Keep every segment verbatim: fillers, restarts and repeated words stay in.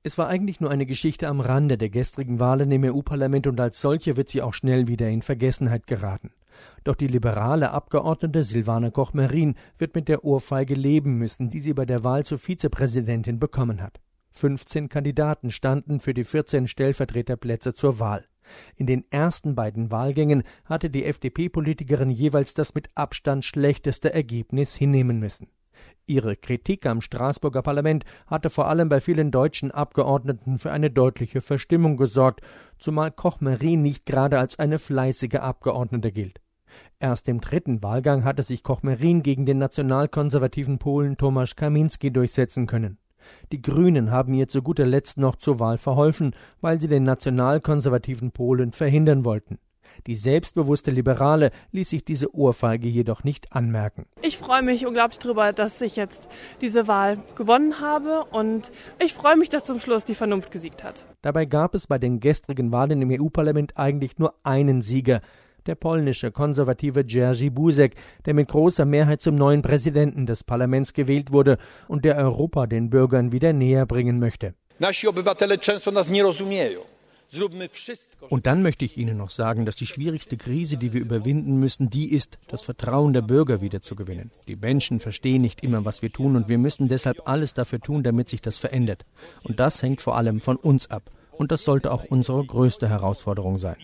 Es war eigentlich nur eine Geschichte am Rande der gestrigen Wahlen im E U-Parlament und als solche wird sie auch schnell wieder in Vergessenheit geraten. Doch die liberale Abgeordnete Silvana Koch-Merin wird mit der Ohrfeige leben müssen, die sie bei der Wahl zur Vizepräsidentin bekommen hat. fünfzehn Kandidaten standen für die vierzehn Stellvertreterplätze zur Wahl. In den ersten beiden Wahlgängen hatte die F D P-Politikerin jeweils das mit Abstand schlechteste Ergebnis hinnehmen müssen. Ihre Kritik am Straßburger Parlament hatte vor allem bei vielen deutschen Abgeordneten für eine deutliche Verstimmung gesorgt, zumal Koch-Merin nicht gerade als eine fleißige Abgeordnete gilt. Erst im dritten Wahlgang hatte sich Koch-Merin gegen den nationalkonservativen Polen Tomasz Kaminski durchsetzen können. Die Grünen haben ihr zu guter Letzt noch zur Wahl verholfen, weil sie den nationalkonservativen Polen verhindern wollten. Die selbstbewusste Liberale ließ sich diese Ohrfeige jedoch nicht anmerken. Ich freue mich unglaublich darüber, dass ich jetzt diese Wahl gewonnen habe und ich freue mich, dass zum Schluss die Vernunft gesiegt hat. Dabei gab es bei den gestrigen Wahlen im E U-Parlament eigentlich nur einen Sieger, der polnische konservative Jerzy Buzek, der mit großer Mehrheit zum neuen Präsidenten des Parlaments gewählt wurde und der Europa den Bürgern wieder näher bringen möchte. Nasi obywatele często nas nie rozumieją. Und dann möchte ich Ihnen noch sagen, dass die schwierigste Krise, die wir überwinden müssen, die ist, das Vertrauen der Bürger wiederzugewinnen. Die Menschen verstehen nicht immer, was wir tun und wir müssen deshalb alles dafür tun, damit sich das verändert. Und das hängt vor allem von uns ab. Und das sollte auch unsere größte Herausforderung sein.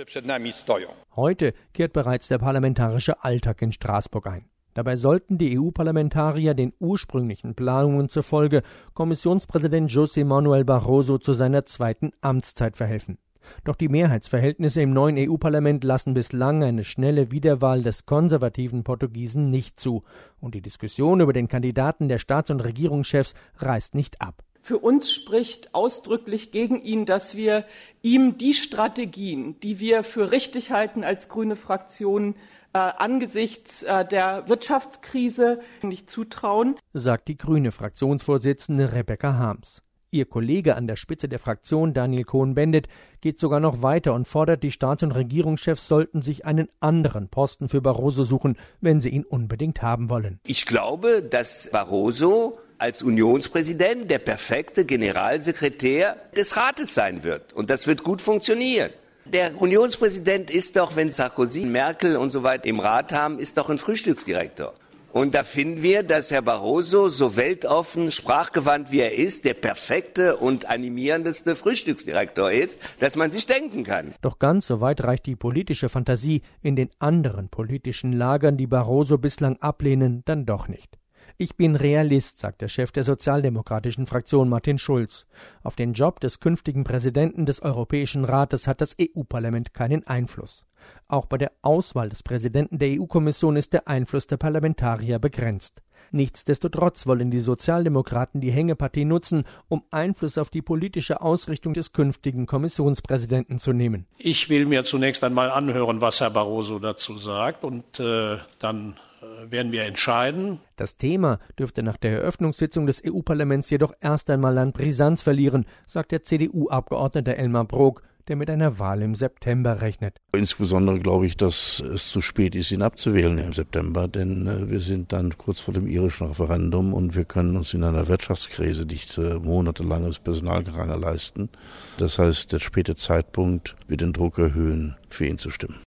Heute kehrt bereits der parlamentarische Alltag in Straßburg ein. Dabei sollten die E U-Parlamentarier den ursprünglichen Planungen zufolge Kommissionspräsident José Manuel Barroso zu seiner zweiten Amtszeit verhelfen. Doch die Mehrheitsverhältnisse im neuen E U-Parlament lassen bislang eine schnelle Wiederwahl des konservativen Portugiesen nicht zu. Und die Diskussion über den Kandidaten der Staats- und Regierungschefs reißt nicht ab. Für uns spricht ausdrücklich gegen ihn, dass wir ihm die Strategien, die wir für richtig halten als grüne Fraktion, äh, angesichts äh, der Wirtschaftskrise nicht zutrauen, sagt die grüne Fraktionsvorsitzende Rebecca Harms. Ihr Kollege an der Spitze der Fraktion, Daniel Cohn-Bendit, geht sogar noch weiter und fordert, die Staats- und Regierungschefs sollten sich einen anderen Posten für Barroso suchen, wenn sie ihn unbedingt haben wollen. Ich glaube, dass Barroso als Unionspräsident der perfekte Generalsekretär des Rates sein wird. Und das wird gut funktionieren. Der Unionspräsident ist doch, wenn Sarkozy, Merkel und so weiter im Rat haben, ist doch ein Frühstücksdirektor. Und da finden wir, dass Herr Barroso, so weltoffen, sprachgewandt wie er ist, der perfekte und animierendste Frühstücksdirektor ist, dass man sich denken kann. Doch ganz so weit reicht die politische Fantasie in den anderen politischen Lagern, die Barroso bislang ablehnen, dann doch nicht. Ich bin Realist, sagt der Chef der sozialdemokratischen Fraktion Martin Schulz. Auf den Job des künftigen Präsidenten des Europäischen Rates hat das E U-Parlament keinen Einfluss. Auch bei der Auswahl des Präsidenten der E U-Kommission ist der Einfluss der Parlamentarier begrenzt. Nichtsdestotrotz wollen die Sozialdemokraten die Hängepartie nutzen, um Einfluss auf die politische Ausrichtung des künftigen Kommissionspräsidenten zu nehmen. Ich will mir zunächst einmal anhören, was Herr Barroso dazu sagt, und äh, dann werden wir entscheiden. Das Thema dürfte nach der Eröffnungssitzung des E U-Parlaments jedoch erst einmal an Brisanz verlieren, sagt der C D U-Abgeordnete Elmar Brok, der mit einer Wahl im September rechnet. Insbesondere glaube ich, dass es zu spät ist, ihn abzuwählen im September, denn äh, wir sind dann kurz vor dem irischen Referendum und wir können uns in einer Wirtschaftskrise nicht äh, monatelanges Personalgerangel leisten. Das heißt, der späte Zeitpunkt wird den Druck erhöhen, für ihn zu stimmen.